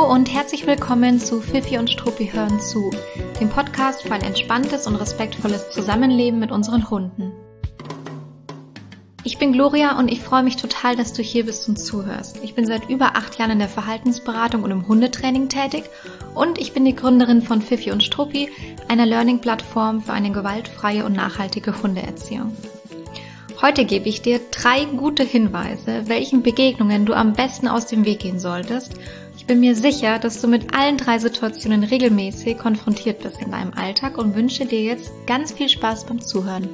Hallo und herzlich willkommen zu Fifi und Struppi hören zu, dem Podcast für ein entspanntes und respektvolles Zusammenleben mit unseren Hunden. Ich bin Gloria und ich freue mich total, dass du hier bist und zuhörst. Ich bin seit über 8 Jahren in der Verhaltensberatung und im Hundetraining tätig und ich bin die Gründerin von Fifi und Struppi, einer Learning-Plattform für eine gewaltfreie und nachhaltige Hundeerziehung. Heute gebe ich dir 3 gute Hinweise, welchen Begegnungen du am besten aus dem Weg gehen solltest. Ich bin mir sicher, dass du mit allen 3 Situationen regelmäßig konfrontiert bist in deinem Alltag und wünsche dir jetzt ganz viel Spaß beim Zuhören.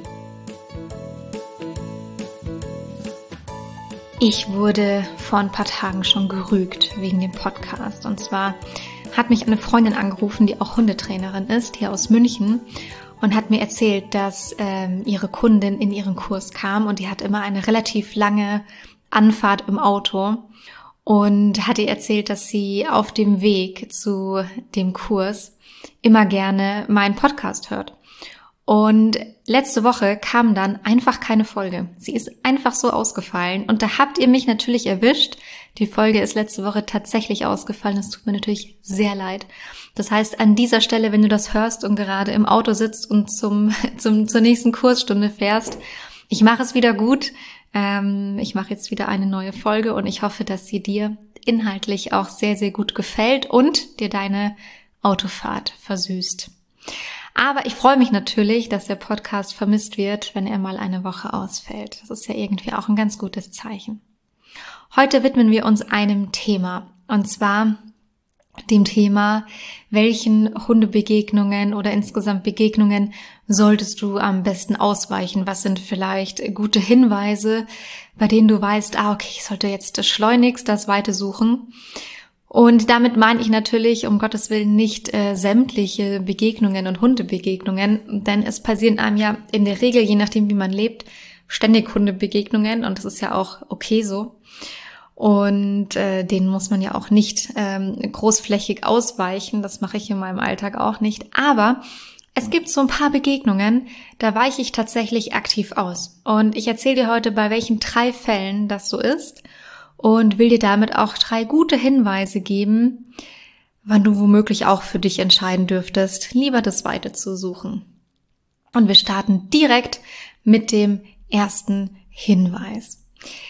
Ich wurde vor ein paar Tagen schon gerügt wegen dem Podcast. Und zwar hat mich eine Freundin angerufen, die auch Hundetrainerin ist, hier aus München, und hat mir erzählt, dass ihre Kundin in ihren Kurs kam und die hat immer eine relativ lange Anfahrt im Auto und hat ihr erzählt, dass sie auf dem Weg zu dem Kurs immer gerne meinen Podcast hört. Und letzte Woche kam dann einfach keine Folge. Sie ist einfach so ausgefallen und da habt ihr mich natürlich erwischt. Die Folge ist letzte Woche tatsächlich ausgefallen. Das tut mir natürlich sehr leid. Das heißt, an dieser Stelle, wenn du das hörst und gerade im Auto sitzt und zur nächsten Kursstunde fährst, ich mache es wieder gut. Ich mache jetzt wieder eine neue Folge und ich hoffe, dass sie dir inhaltlich auch sehr, sehr gut gefällt und dir deine Autofahrt versüßt. Aber ich freue mich natürlich, dass der Podcast vermisst wird, wenn er mal eine Woche ausfällt. Das ist ja irgendwie auch ein ganz gutes Zeichen. Heute widmen wir uns einem Thema, und zwar dem Thema, welchen Hundebegegnungen oder insgesamt Begegnungen solltest du am besten ausweichen? Was sind vielleicht gute Hinweise, bei denen du weißt, okay, ich sollte jetzt schleunigst das Weite suchen? Und damit meine ich natürlich, um Gottes Willen, nicht sämtliche Begegnungen und Hundebegegnungen, denn es passieren einem ja in der Regel, je nachdem wie man lebt, ständig Hundebegegnungen und das ist ja auch okay so. Und denen muss man ja auch nicht großflächig ausweichen, das mache ich in meinem Alltag auch nicht. Aber es gibt so ein paar Begegnungen, da weiche ich tatsächlich aktiv aus. Und ich erzähle dir heute, bei welchen 3 Fällen das so ist. Und will dir damit auch 3 gute Hinweise geben, wann du womöglich auch für dich entscheiden dürftest, lieber das Weite zu suchen. Und wir starten direkt mit dem ersten Hinweis.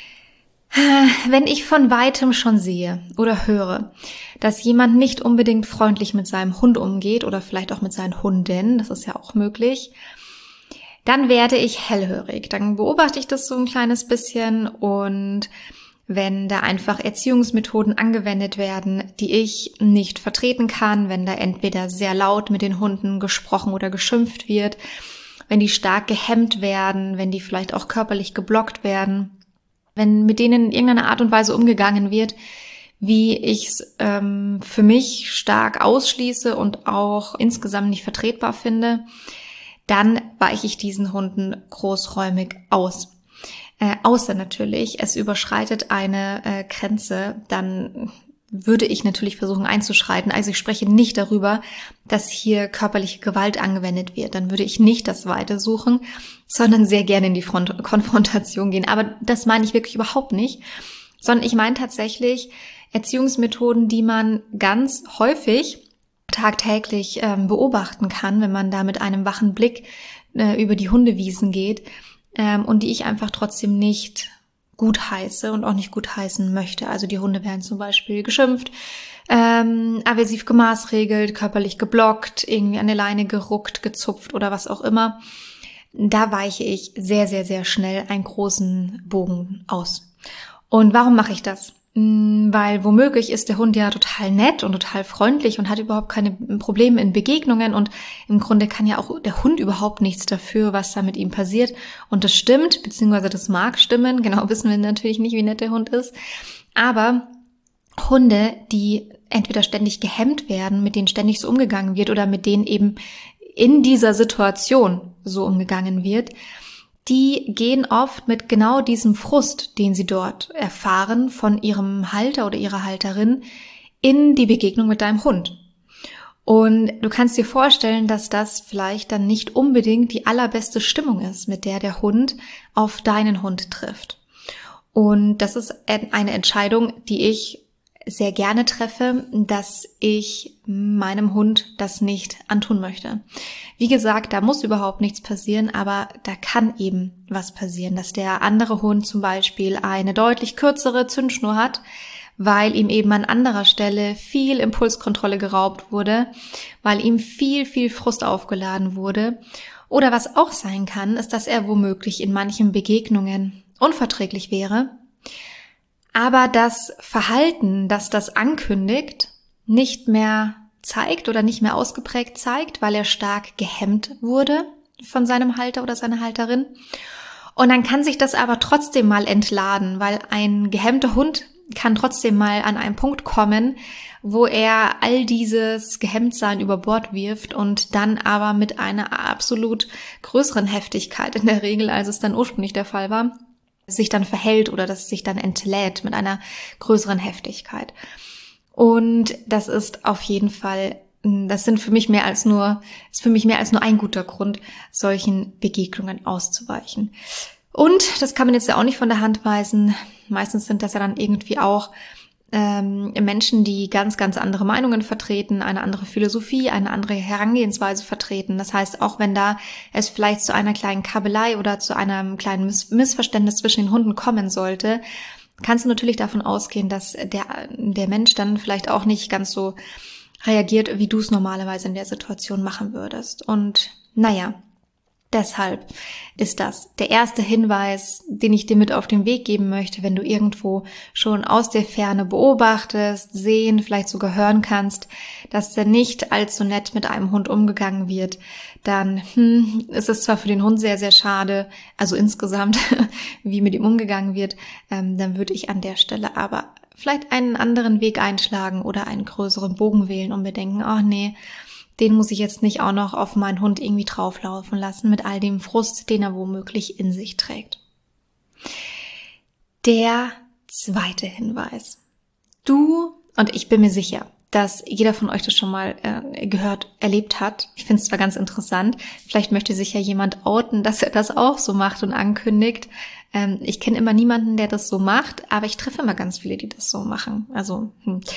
Wenn ich von Weitem schon sehe oder höre, dass jemand nicht unbedingt freundlich mit seinem Hund umgeht oder vielleicht auch mit seinen Hunden, das ist ja auch möglich, dann werde ich hellhörig. Dann beobachte ich das so ein kleines bisschen und wenn da einfach Erziehungsmethoden angewendet werden, die ich nicht vertreten kann, wenn da entweder sehr laut mit den Hunden gesprochen oder geschimpft wird, wenn die stark gehemmt werden, wenn die vielleicht auch körperlich geblockt werden, wenn mit denen in irgendeiner Art und Weise umgegangen wird, wie ich es für mich stark ausschließe und auch insgesamt nicht vertretbar finde, dann weiche ich diesen Hunden großräumig aus. Außer natürlich, es überschreitet eine Grenze, dann würde ich natürlich versuchen einzuschreiten. Also ich spreche nicht darüber, dass hier körperliche Gewalt angewendet wird. Dann würde ich nicht das Weite suchen, sondern sehr gerne in die Konfrontation gehen. Aber das meine ich wirklich überhaupt nicht, sondern ich meine tatsächlich Erziehungsmethoden, die man ganz häufig tagtäglich beobachten kann, wenn man da mit einem wachen Blick über die Hundewiesen geht, und die ich einfach trotzdem nicht gut heiße und auch nicht gut heißen möchte. Also die Hunde werden zum Beispiel geschimpft, aversiv gemaßregelt, körperlich geblockt, irgendwie an der Leine geruckt, gezupft oder was auch immer. Da weiche ich sehr, sehr, sehr schnell einen großen Bogen aus. Und warum mache ich das? Weil womöglich ist der Hund ja total nett und total freundlich und hat überhaupt keine Probleme in Begegnungen und im Grunde kann ja auch der Hund überhaupt nichts dafür, was da mit ihm passiert und das stimmt, beziehungsweise das mag stimmen, genau wissen wir natürlich nicht, wie nett der Hund ist, aber Hunde, die entweder ständig gehemmt werden, mit denen ständig so umgegangen wird oder mit denen eben in dieser Situation so umgegangen wird, die gehen oft mit genau diesem Frust, den sie dort erfahren von ihrem Halter oder ihrer Halterin, in die Begegnung mit deinem Hund. Und du kannst dir vorstellen, dass das vielleicht dann nicht unbedingt die allerbeste Stimmung ist, mit der der Hund auf deinen Hund trifft. Und das ist eine Entscheidung, die ich sehr gerne treffe, dass ich meinem Hund das nicht antun möchte. Wie gesagt, da muss überhaupt nichts passieren, aber da kann eben was passieren, dass der andere Hund zum Beispiel eine deutlich kürzere Zündschnur hat, weil ihm eben an anderer Stelle viel Impulskontrolle geraubt wurde, weil ihm viel Frust aufgeladen wurde. Oder was auch sein kann, ist, dass er womöglich in manchen Begegnungen unverträglich wäre, aber das Verhalten, das das ankündigt, nicht mehr zeigt oder nicht mehr ausgeprägt zeigt, weil er stark gehemmt wurde von seinem Halter oder seiner Halterin. Und dann kann sich das aber trotzdem mal entladen, weil ein gehemmter Hund kann trotzdem mal an einen Punkt kommen, wo er all dieses Gehemmtsein über Bord wirft und dann aber mit einer absolut größeren Heftigkeit in der Regel, als es dann ursprünglich der Fall war, sich dann verhält oder dass es sich dann entlädt mit einer größeren Heftigkeit. Und das ist auf jeden Fall, das ist für mich mehr als nur ein guter Grund, solchen Begegnungen auszuweichen. Und das kann man jetzt ja auch nicht von der Hand weisen. Meistens sind das ja dann irgendwie auch Menschen, die ganz andere Meinungen vertreten, eine andere Philosophie, eine andere Herangehensweise vertreten. Das heißt, auch wenn da es vielleicht zu einer kleinen Kabelei oder zu einem kleinen Missverständnis zwischen den Hunden kommen sollte, kannst du natürlich davon ausgehen, dass der Mensch dann vielleicht auch nicht ganz so reagiert, wie du es normalerweise in der Situation machen würdest. Und naja, deshalb ist das der erste Hinweis, den ich dir mit auf den Weg geben möchte, wenn du irgendwo schon aus der Ferne beobachtest, sehen, vielleicht sogar hören kannst, dass da nicht allzu nett mit einem Hund umgegangen wird, dann ist es zwar für den Hund sehr schade, also insgesamt, wie mit ihm umgegangen wird, dann würde ich an der Stelle aber vielleicht einen anderen Weg einschlagen oder einen größeren Bogen wählen und mir denken, ach nee, den muss ich jetzt nicht auch noch auf meinen Hund irgendwie drauflaufen lassen mit all dem Frust, den er womöglich in sich trägt. Der zweite Hinweis. Du, und ich bin mir sicher, dass jeder von euch das schon mal erlebt hat. Ich finde es zwar ganz interessant, vielleicht möchte sich ja jemand outen, dass er das auch so macht und ankündigt. Ich kenne immer niemanden, der das so macht, aber ich treffe immer ganz viele, die das so machen. Also,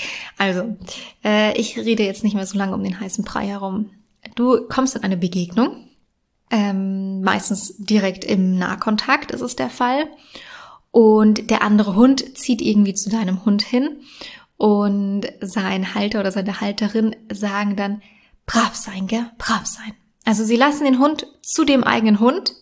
ich rede jetzt nicht mehr so lange um den heißen Brei herum. Du kommst in eine Begegnung, meistens direkt im Nahkontakt ist es der Fall, und der andere Hund zieht irgendwie zu deinem Hund hin und sein Halter oder seine Halterin sagen dann, brav sein, gell, brav sein. Also sie lassen den Hund zu dem eigenen Hund,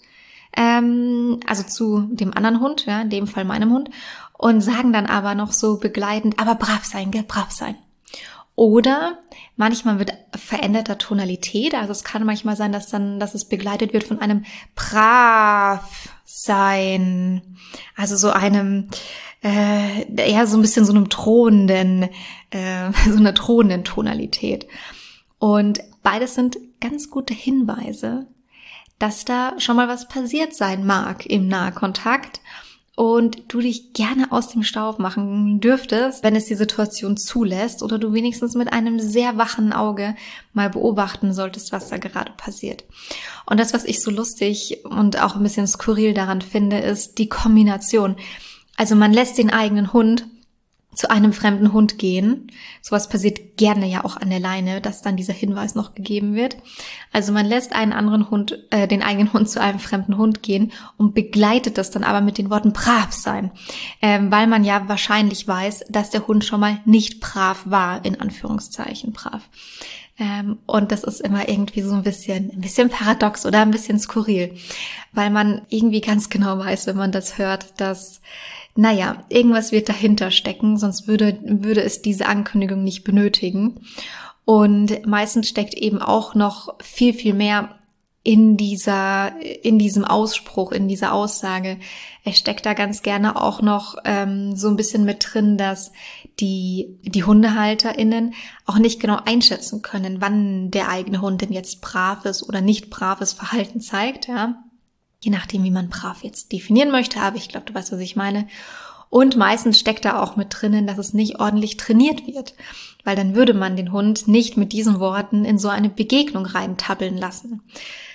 also zu dem anderen Hund, ja, in dem Fall meinem Hund, und sagen dann aber noch so begleitend, aber brav sein, gell, brav sein. Oder manchmal mit veränderter Tonalität, also es kann manchmal sein, dass es begleitet wird von einem brav sein, also so einem, eher so ein bisschen so einem drohenden, so einer drohenden Tonalität. Und beides sind ganz gute Hinweise, dass da schon mal was passiert sein mag im Nahkontakt und du dich gerne aus dem Staub machen dürftest, wenn es die Situation zulässt oder du wenigstens mit einem sehr wachen Auge mal beobachten solltest, was da gerade passiert. Und das, was ich so lustig und auch ein bisschen skurril daran finde, ist die Kombination. Also man lässt den eigenen Hund zu einem fremden Hund gehen. Sowas passiert gerne ja auch an der Leine, dass dann dieser Hinweis noch gegeben wird. Also man lässt einen anderen Hund, den eigenen Hund zu einem fremden Hund gehen und begleitet das dann aber mit den Worten brav sein, weil man ja wahrscheinlich weiß, dass der Hund schon mal nicht brav war, in Anführungszeichen brav. Und das ist immer irgendwie so ein bisschen paradox oder ein bisschen skurril, weil man irgendwie ganz genau weiß, wenn man das hört, dass naja, irgendwas wird dahinter stecken, sonst würde es diese Ankündigung nicht benötigen. Und meistens steckt eben auch noch viel mehr in diesem Ausspruch, in dieser Aussage. Es steckt da ganz gerne auch noch so ein bisschen mit drin, dass die HundehalterInnen auch nicht genau einschätzen können, wann der eigene Hund denn jetzt braves oder nicht braves Verhalten zeigt, ja. Je nachdem, wie man brav jetzt definieren möchte, aber ich glaube, du weißt, was ich meine. Und meistens steckt da auch mit drinnen, dass es nicht ordentlich trainiert wird, weil dann würde man den Hund nicht mit diesen Worten in so eine Begegnung reintappeln lassen.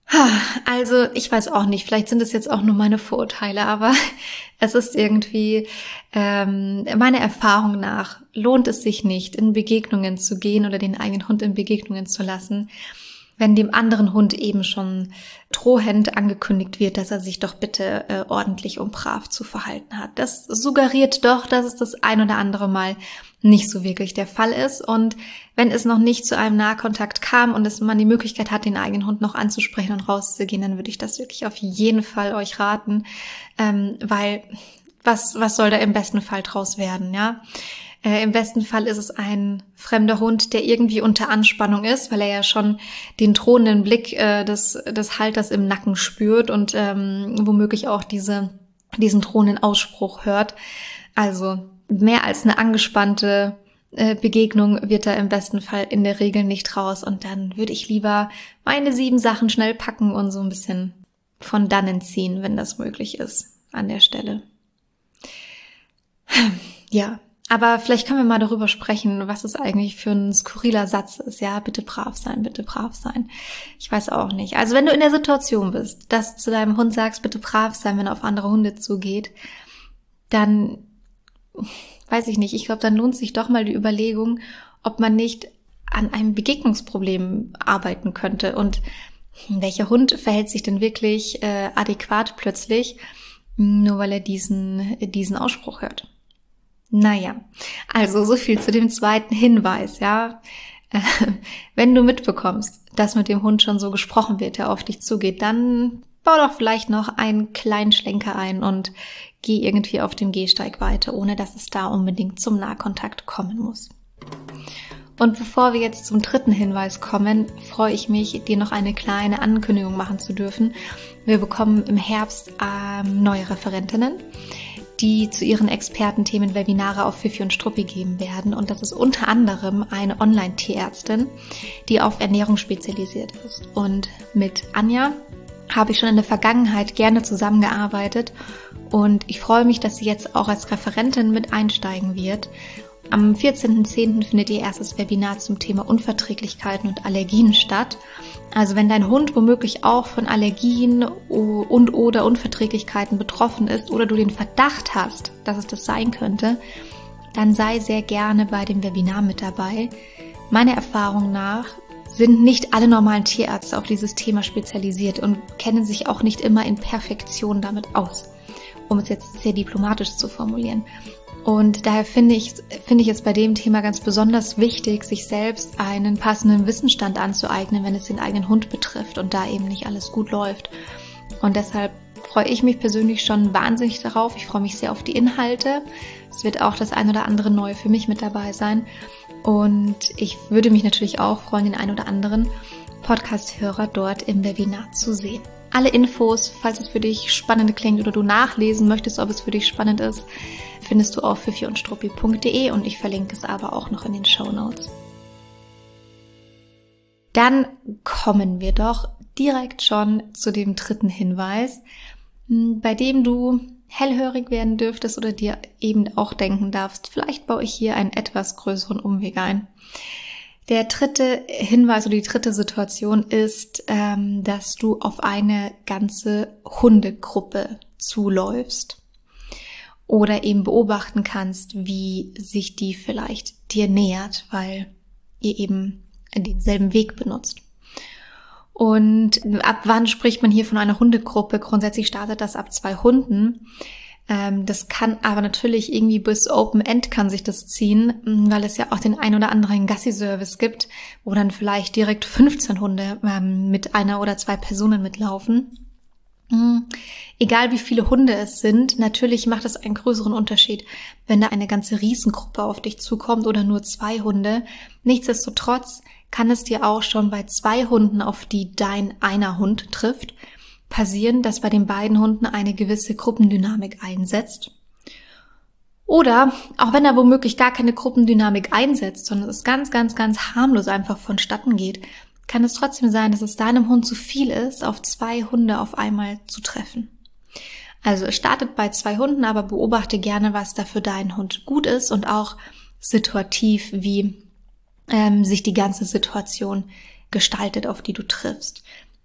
Also ich weiß auch nicht, vielleicht sind es jetzt auch nur meine Vorurteile, aber es ist irgendwie meiner Erfahrung nach lohnt es sich nicht, in Begegnungen zu gehen oder den eigenen Hund in Begegnungen zu lassen, wenn dem anderen Hund eben schon drohend angekündigt wird, dass er sich doch bitte ordentlich und brav zu verhalten hat. Das suggeriert doch, dass es das ein oder andere Mal nicht so wirklich der Fall ist. Und wenn es noch nicht zu einem Nahkontakt kam und man die Möglichkeit hat, den eigenen Hund noch anzusprechen und rauszugehen, dann würde ich das wirklich auf jeden Fall euch raten, weil was soll da im besten Fall draus werden, ja? Im besten Fall ist es ein fremder Hund, der irgendwie unter Anspannung ist, weil er ja schon den drohenden Blick des Halters im Nacken spürt und womöglich auch diesen drohenden Ausspruch hört. Also mehr als eine angespannte Begegnung wird da im besten Fall in der Regel nicht raus. Und dann würde ich lieber meine 7 Sachen schnell packen und so ein bisschen von dannen ziehen, wenn das möglich ist an der Stelle. Ja. Aber vielleicht können wir mal darüber sprechen, was es eigentlich für ein skurriler Satz ist. Ja, bitte brav sein, bitte brav sein. Ich weiß auch nicht. Also wenn du in der Situation bist, dass du zu deinem Hund sagst, bitte brav sein, wenn er auf andere Hunde zugeht, dann weiß ich nicht. Ich glaube, dann lohnt sich doch mal die Überlegung, ob man nicht an einem Begegnungsproblem arbeiten könnte. Und welcher Hund verhält sich denn wirklich adäquat plötzlich, nur weil er diesen Ausspruch hört? Naja, also so viel zu dem zweiten Hinweis, ja. Wenn du mitbekommst, dass mit dem Hund schon so gesprochen wird, der auf dich zugeht, dann bau doch vielleicht noch einen kleinen Schlenker ein und geh irgendwie auf dem Gehsteig weiter, ohne dass es da unbedingt zum Nahkontakt kommen muss. Und bevor wir jetzt zum dritten Hinweis kommen, freue ich mich, dir noch eine kleine Ankündigung machen zu dürfen. Wir bekommen im Herbst neue Referentinnen, die zu ihren Expertenthemen Webinare auf Fifi und Struppi geben werden. Und das ist unter anderem eine Online-Tierärztin, die auf Ernährung spezialisiert ist. Und mit Anja habe ich schon in der Vergangenheit gerne zusammengearbeitet. Und ich freue mich, dass sie jetzt auch als Referentin mit einsteigen wird. Am 14.10. findet ihr erstes Webinar zum Thema Unverträglichkeiten und Allergien statt. Also wenn dein Hund womöglich auch von Allergien und oder Unverträglichkeiten betroffen ist oder du den Verdacht hast, dass es das sein könnte, dann sei sehr gerne bei dem Webinar mit dabei. Meiner Erfahrung nach sind nicht alle normalen Tierärzte auf dieses Thema spezialisiert und kennen sich auch nicht immer in Perfektion damit aus, um es jetzt sehr diplomatisch zu formulieren. Und daher finde ich es bei dem Thema ganz besonders wichtig, sich selbst einen passenden Wissensstand anzueignen, wenn es den eigenen Hund betrifft und da eben nicht alles gut läuft. Und deshalb freue ich mich persönlich schon wahnsinnig darauf. Ich freue mich sehr auf die Inhalte. Es wird auch das ein oder andere Neue für mich mit dabei sein. Und ich würde mich natürlich auch freuen, den ein oder anderen Podcast-Hörer dort im Webinar zu sehen. Alle Infos, falls es für dich spannend klingt oder du nachlesen möchtest, ob es für dich spannend ist, findest du auf fifiundstruppi.de und ich verlinke es aber auch noch in den Shownotes. Dann kommen wir doch direkt schon zu dem dritten Hinweis, bei dem du hellhörig werden dürftest oder dir eben auch denken darfst, vielleicht baue ich hier einen etwas größeren Umweg ein. Der dritte Hinweis oder die dritte Situation ist, dass du auf eine ganze Hundegruppe zuläufst oder eben beobachten kannst, wie sich die vielleicht dir nähert, weil ihr eben denselben Weg benutzt. Und ab wann spricht man hier von einer Hundegruppe? Grundsätzlich startet das ab 2 Hunden. Das kann aber natürlich irgendwie bis Open End kann sich das ziehen, weil es ja auch den ein oder anderen Gassi-Service gibt, wo dann vielleicht direkt 15 Hunde mit einer oder 2 Personen mitlaufen. Egal wie viele Hunde es sind, natürlich macht es einen größeren Unterschied, wenn da eine ganze Riesengruppe auf dich zukommt oder nur 2 Hunde. Nichtsdestotrotz kann es dir auch schon bei 2 Hunden, auf die dein einer Hund trifft, passieren, dass bei den beiden Hunden eine gewisse Gruppendynamik einsetzt. Oder, auch wenn da womöglich gar keine Gruppendynamik einsetzt, sondern es ganz, ganz, ganz harmlos einfach vonstatten geht, kann es trotzdem sein, dass es deinem Hund zu viel ist, auf 2 Hunde auf einmal zu treffen. Also es startet bei 2 Hunden, aber beobachte gerne, was da für deinen Hund gut ist und auch situativ, wie sich die ganze Situation gestaltet, auf die du triffst.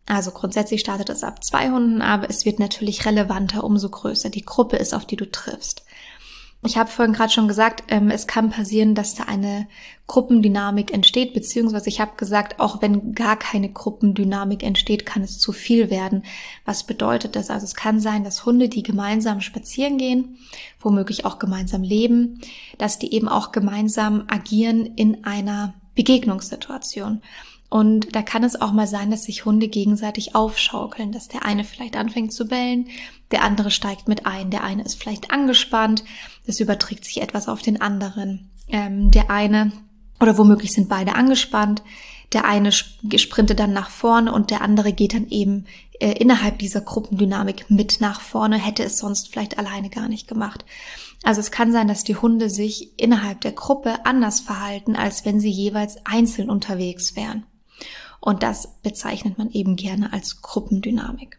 Also grundsätzlich startet es ab 2 Hunden, aber es wird natürlich relevanter, umso größer die Gruppe ist, auf die du triffst. Ich habe vorhin gerade schon gesagt, es kann passieren, dass da eine Gruppendynamik entsteht, beziehungsweise ich habe gesagt, auch wenn gar keine Gruppendynamik entsteht, kann es zu viel werden. Was bedeutet das? Also es kann sein, dass Hunde, die gemeinsam spazieren gehen, womöglich auch gemeinsam leben, dass die eben auch gemeinsam agieren in einer Begegnungssituation. Und da kann es auch mal sein, dass sich Hunde gegenseitig aufschaukeln, dass der eine vielleicht anfängt zu bellen, der andere steigt mit ein, der eine ist vielleicht angespannt, das überträgt sich etwas auf den anderen. Der eine, oder womöglich sind beide angespannt, der eine sprintet dann nach vorne und der andere geht dann eben innerhalb dieser Gruppendynamik mit nach vorne, hätte es sonst vielleicht alleine gar nicht gemacht. Also es kann sein, dass die Hunde sich innerhalb der Gruppe anders verhalten, als wenn sie jeweils einzeln unterwegs wären. Und das bezeichnet man eben gerne als Gruppendynamik.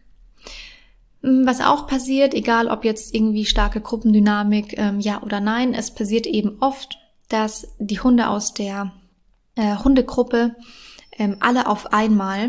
Was auch passiert, egal ob jetzt irgendwie starke Gruppendynamik, ja oder nein, es passiert eben oft, dass die Hunde aus der Hundegruppe alle auf einmal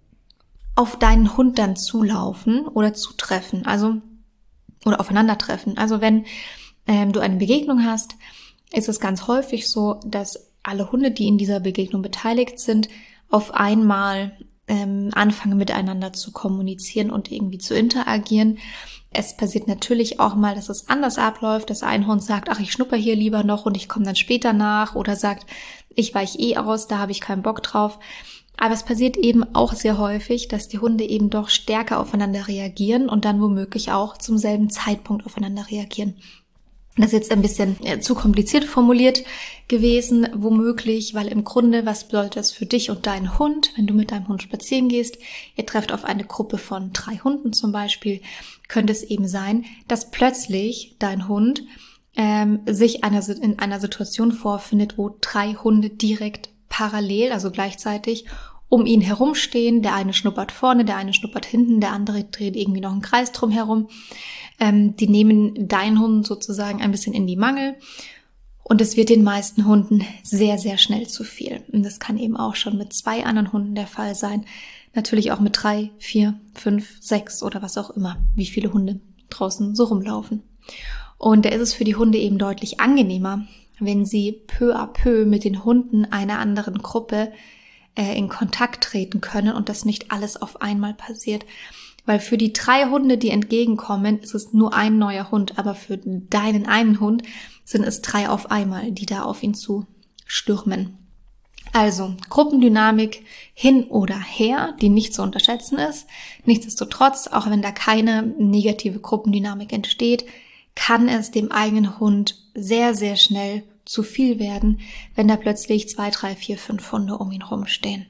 auf deinen Hund dann zulaufen oder zutreffen, also oder aufeinandertreffen. Also wenn du eine Begegnung hast, ist es ganz häufig so, dass alle Hunde, die in dieser Begegnung beteiligt sind, auf einmal anfangen miteinander zu kommunizieren und irgendwie zu interagieren. Es passiert natürlich auch mal, dass es anders abläuft, dass ein Hund sagt, ach, ich schnupper hier lieber noch und ich komme dann später nach, oder sagt, ich weiche aus, da habe ich keinen Bock drauf. Aber es passiert eben auch sehr häufig, dass die Hunde eben doch stärker aufeinander reagieren und dann womöglich auch zum selben Zeitpunkt aufeinander reagieren. Das ist jetzt ein bisschen zu kompliziert formuliert gewesen, womöglich, weil im Grunde, was bedeutet das für dich und deinen Hund, wenn du mit deinem Hund spazieren gehst, ihr trefft auf eine Gruppe von 3 Hunden zum Beispiel, könnte es eben sein, dass plötzlich dein Hund sich in einer Situation vorfindet, wo 3 Hunde direkt parallel, also gleichzeitig, um ihn herumstehen. Der eine schnuppert vorne, der eine schnuppert hinten, der andere dreht irgendwie noch einen Kreis drum herum. Die nehmen deinen Hund sozusagen ein bisschen in die Mangel und es wird den meisten Hunden sehr, sehr schnell zu viel. Und das kann eben auch schon mit 2 anderen Hunden der Fall sein. Natürlich auch mit 3, 4, 5, 6 oder was auch immer, wie viele Hunde draußen so rumlaufen. Und da ist es für die Hunde eben deutlich angenehmer, wenn sie peu à peu mit den Hunden einer anderen Gruppe in Kontakt treten können und das nicht alles auf einmal passiert. Weil für die 3 Hunde, die entgegenkommen, ist es nur ein neuer Hund, aber für deinen einen Hund sind es 3 auf einmal, die da auf ihn zu stürmen. Also Gruppendynamik hin oder her, die nicht zu unterschätzen ist. Nichtsdestotrotz, auch wenn da keine negative Gruppendynamik entsteht, kann es dem eigenen Hund sehr, sehr schnell zu viel werden, wenn da plötzlich 2, 3, 4, 5 Hunde um ihn rumstehen.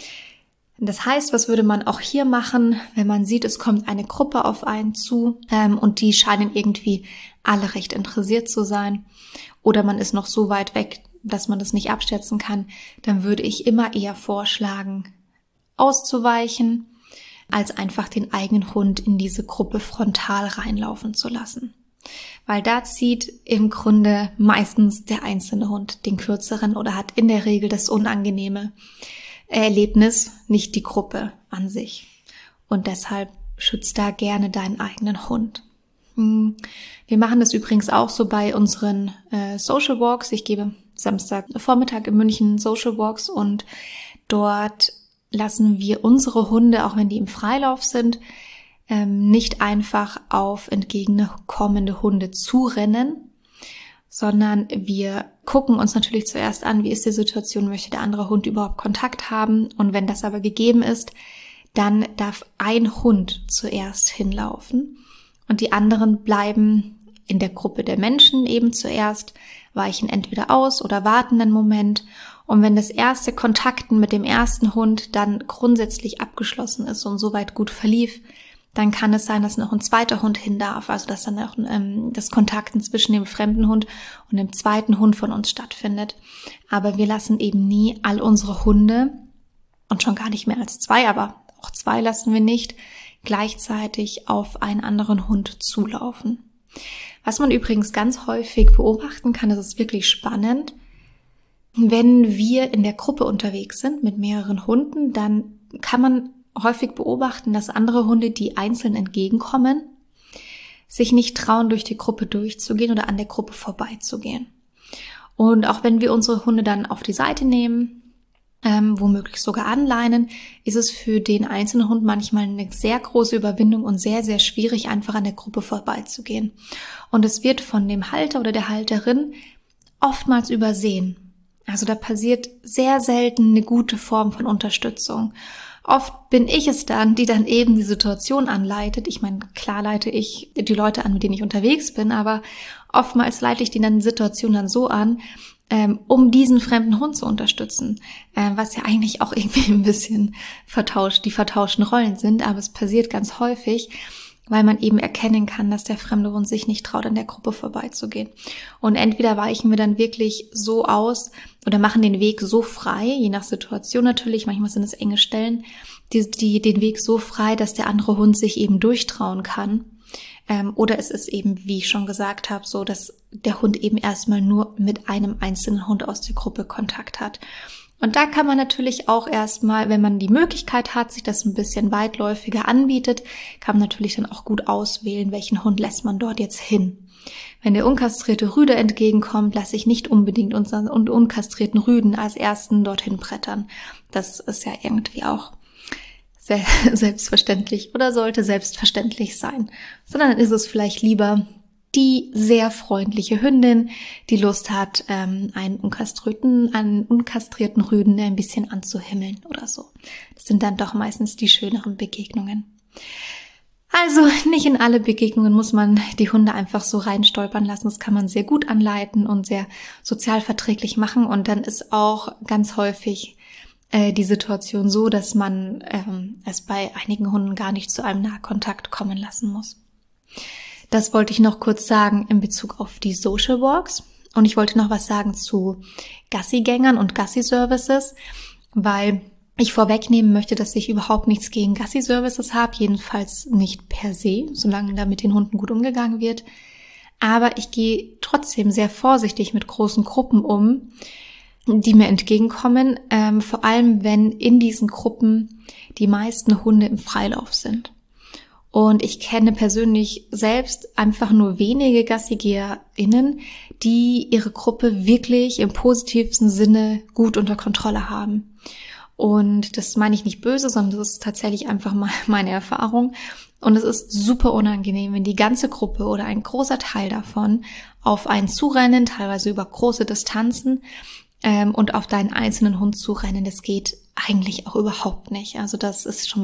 Das heißt, was würde man auch hier machen, wenn man sieht, es kommt eine Gruppe auf einen zu und die scheinen irgendwie alle recht interessiert zu sein oder man ist noch so weit weg, dass man das nicht abschätzen kann, dann würde ich immer eher vorschlagen, auszuweichen, als einfach den eigenen Hund in diese Gruppe frontal reinlaufen zu lassen. Weil da zieht im Grunde meistens der einzelne Hund den kürzeren oder hat in der Regel das unangenehme Erlebnis, nicht die Gruppe an sich. Und deshalb schütz da gerne deinen eigenen Hund. Wir machen das übrigens auch so bei unseren Social Walks. Ich gebe Samstagvormittag in München Social Walks und dort lassen wir unsere Hunde, auch wenn die im Freilauf sind, nicht einfach auf entgegenkommende Hunde zurennen, sondern wir gucken uns natürlich zuerst an, wie ist die Situation, möchte der andere Hund überhaupt Kontakt haben, und wenn das aber gegeben ist, dann darf ein Hund zuerst hinlaufen und die anderen bleiben in der Gruppe der Menschen eben zuerst, weichen entweder aus oder warten einen Moment, und wenn das erste Kontakten mit dem ersten Hund dann grundsätzlich abgeschlossen ist und soweit gut verlief, dann kann es sein, dass noch ein zweiter Hund hin darf, also dass dann auch das Kontakten zwischen dem fremden Hund und dem zweiten Hund von uns stattfindet. Aber wir lassen eben nie all unsere Hunde, und schon gar nicht mehr als 2, aber auch 2 lassen wir nicht, gleichzeitig auf einen anderen Hund zulaufen. Was man übrigens ganz häufig beobachten kann, das ist wirklich spannend, wenn wir in der Gruppe unterwegs sind mit mehreren Hunden, dann kann man häufig beobachten, dass andere Hunde, die einzeln entgegenkommen, sich nicht trauen, durch die Gruppe durchzugehen oder an der Gruppe vorbeizugehen. Und auch wenn wir unsere Hunde dann auf die Seite nehmen, womöglich sogar anleinen, ist es für den einzelnen Hund manchmal eine sehr große Überwindung und sehr, sehr schwierig, einfach an der Gruppe vorbeizugehen. Und es wird von dem Halter oder der Halterin oftmals übersehen. Also da passiert sehr selten eine gute Form von Unterstützung. Oft bin ich es dann, die dann eben die Situation anleitet. Ich meine, klar leite ich die Leute an, mit denen ich unterwegs bin, aber oftmals leite ich die dann die Situation dann so an, um diesen fremden Hund zu unterstützen, was ja eigentlich auch irgendwie ein bisschen die vertauschten Rollen sind, aber es passiert ganz häufig, weil man eben erkennen kann, dass der fremde Hund sich nicht traut, an der Gruppe vorbeizugehen. Und entweder weichen wir dann wirklich so aus oder machen den Weg so frei, je nach Situation natürlich, manchmal sind es enge Stellen, die den Weg so frei, dass der andere Hund sich eben durchtrauen kann. Oder es ist eben, wie ich schon gesagt habe, so, dass der Hund eben erstmal nur mit einem einzelnen Hund aus der Gruppe Kontakt hat. Und da kann man natürlich auch erstmal, wenn man die Möglichkeit hat, sich das ein bisschen weitläufiger anbietet, kann man natürlich dann auch gut auswählen, welchen Hund lässt man dort jetzt hin. Wenn der unkastrierte Rüde entgegenkommt, lasse ich nicht unbedingt unseren unkastrierten Rüden als ersten dorthin brettern. Das ist ja irgendwie auch sehr selbstverständlich oder sollte selbstverständlich sein. Sondern dann ist es vielleicht lieber die sehr freundliche Hündin, die Lust hat, einen unkastrierten Rüden ein bisschen anzuhimmeln oder so. Das sind dann doch meistens die schöneren Begegnungen. Also nicht in alle Begegnungen muss man die Hunde einfach so reinstolpern lassen. Das kann man sehr gut anleiten und sehr sozialverträglich machen. Und dann ist auch ganz häufig die Situation so, dass man es bei einigen Hunden gar nicht zu einem Nahkontakt kommen lassen muss. Das wollte ich noch kurz sagen in Bezug auf die Social Walks. Und ich wollte noch was sagen zu Gassigängern und Gassi-Services, weil ich vorwegnehmen möchte, dass ich überhaupt nichts gegen Gassi-Services habe, jedenfalls nicht per se, solange da mit den Hunden gut umgegangen wird. Aber ich gehe trotzdem sehr vorsichtig mit großen Gruppen um, die mir entgegenkommen, vor allem wenn in diesen Gruppen die meisten Hunde im Freilauf sind. Und ich kenne persönlich selbst einfach nur wenige GassigeherInnen, die ihre Gruppe wirklich im positivsten Sinne gut unter Kontrolle haben. Und das meine ich nicht böse, sondern das ist tatsächlich einfach mal meine Erfahrung. Und es ist super unangenehm, wenn die ganze Gruppe oder ein großer Teil davon auf einen zurennen, teilweise über große Distanzen, und auf deinen einzelnen Hund zurennen. Das geht eigentlich auch überhaupt nicht. Also das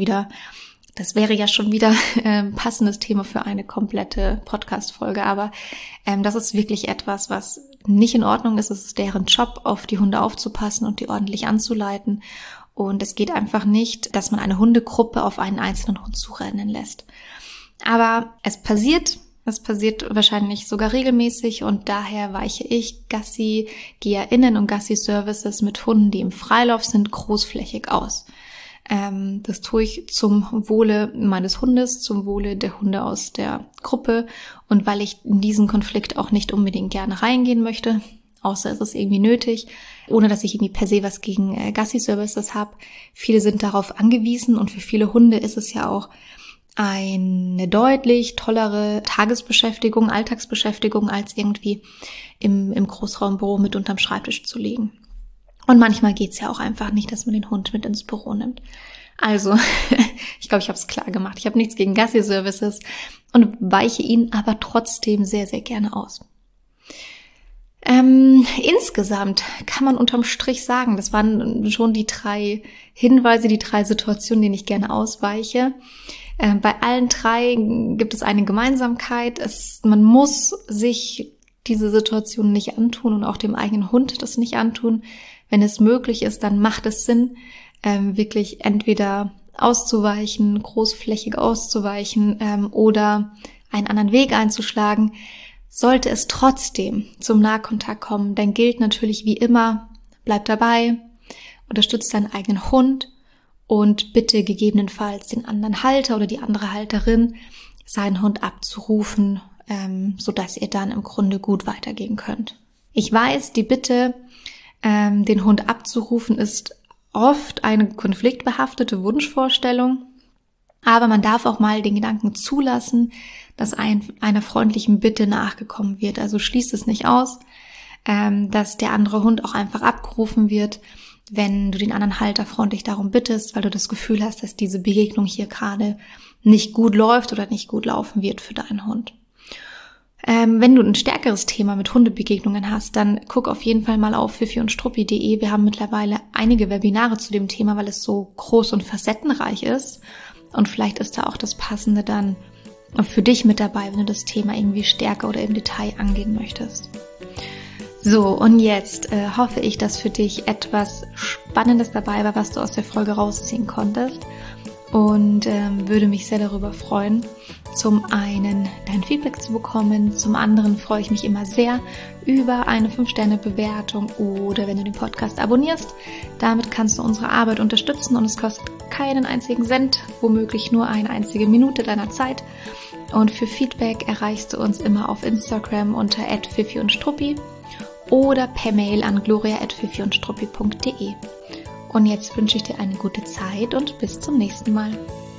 wäre ja schon wieder passendes Thema für eine komplette Podcast-Folge. Aber das ist wirklich etwas, was nicht in Ordnung ist. Es ist deren Job, auf die Hunde aufzupassen und die ordentlich anzuleiten. Und es geht einfach nicht, dass man eine Hundegruppe auf einen einzelnen Hund zurennen lässt. Aber es passiert wahrscheinlich sogar regelmäßig und daher weiche ich GassigeherInnen und Gassi-Services mit Hunden, die im Freilauf sind, großflächig aus. Das tue ich zum Wohle meines Hundes, zum Wohle der Hunde aus der Gruppe und weil ich in diesen Konflikt auch nicht unbedingt gerne reingehen möchte, außer es ist irgendwie nötig, ohne dass ich irgendwie per se was gegen Gassi-Services habe. Viele sind darauf angewiesen und für viele Hunde ist es ja auch eine deutlich tollere Tagesbeschäftigung, Alltagsbeschäftigung, als irgendwie im Großraumbüro mit unterm Schreibtisch zu liegen. Und manchmal geht's ja auch einfach nicht, dass man den Hund mit ins Büro nimmt. Also, ich glaube, ich habe es klar gemacht. Ich habe nichts gegen Gassi-Services und weiche ihnen aber trotzdem sehr, sehr gerne aus. Insgesamt kann man unterm Strich sagen, das waren schon die 3 Hinweise, die 3 Situationen, denen ich gerne ausweiche. Bei allen 3 gibt es eine Gemeinsamkeit. Man muss sich diese Situation nicht antun und auch dem eigenen Hund das nicht antun. Wenn es möglich ist, dann macht es Sinn, wirklich entweder auszuweichen, großflächig auszuweichen oder einen anderen Weg einzuschlagen. Sollte es trotzdem zum Nahkontakt kommen, dann gilt natürlich wie immer, bleib dabei, unterstützt deinen eigenen Hund und bitte gegebenenfalls den anderen Halter oder die andere Halterin, seinen Hund abzurufen, sodass ihr dann im Grunde gut weitergehen könnt. Ich weiß, die Bitte, den Hund abzurufen, ist oft eine konfliktbehaftete Wunschvorstellung, aber man darf auch mal den Gedanken zulassen, dass einer freundlichen Bitte nachgekommen wird. Also schließt es nicht aus, dass der andere Hund auch einfach abgerufen wird, wenn du den anderen Halter freundlich darum bittest, weil du das Gefühl hast, dass diese Begegnung hier gerade nicht gut läuft oder nicht gut laufen wird für deinen Hund. Wenn du ein stärkeres Thema mit Hundebegegnungen hast, dann guck auf jeden Fall mal auf fifiundstruppi.de. Wir haben mittlerweile einige Webinare zu dem Thema, weil es so groß und facettenreich ist. Und vielleicht ist da auch das Passende dann für dich mit dabei, wenn du das Thema irgendwie stärker oder im Detail angehen möchtest. So, und jetzt hoffe ich, dass für dich etwas Spannendes dabei war, was du aus der Folge rausziehen konntest. Und würde mich sehr darüber freuen, zum einen dein Feedback zu bekommen, zum anderen freue ich mich immer sehr über eine 5-Sterne-Bewertung oder wenn du den Podcast abonnierst. Damit kannst du unsere Arbeit unterstützen und es kostet keinen einzigen Cent, womöglich nur eine einzige Minute deiner Zeit. Und für Feedback erreichst du uns immer auf Instagram unter @fifiundstruppi oder per Mail an gloria@fifiundstruppi.de. Und jetzt wünsche ich dir eine gute Zeit und bis zum nächsten Mal.